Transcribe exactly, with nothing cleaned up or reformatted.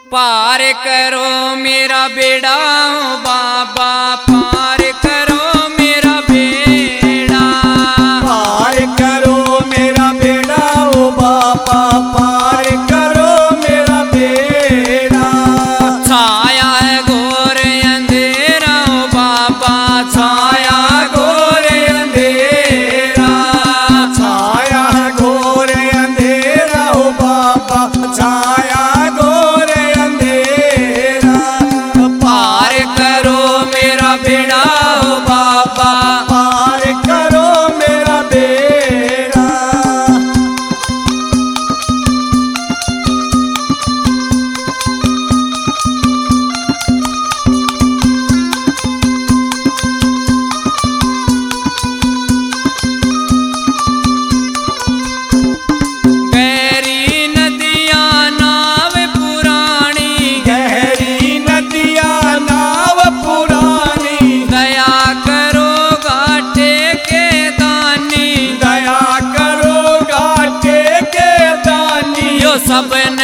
पार करो मेरा बेड़ा ओ बाबा, पार करो मेरा बेड़ा, पार करो मेरा बेड़ा ओ बाबा, पार करो मेरा बेड़ा। छाया है घोर अंधेरा ओ बाबा, छाया घोर अंधेरा, छाया घोर अंधेरा ओ बाबा, छाया घोर अंधेरा। पार करो मेरा बेड़ा ओ बाबा, पार करो मेरा बेड़ा। गहरी नदियाँ नाव पुरानी, गहरी नदियाँ नाव पुरानी, दया करो घाटे के दानी, दया करो घाटे के दानी। यो सब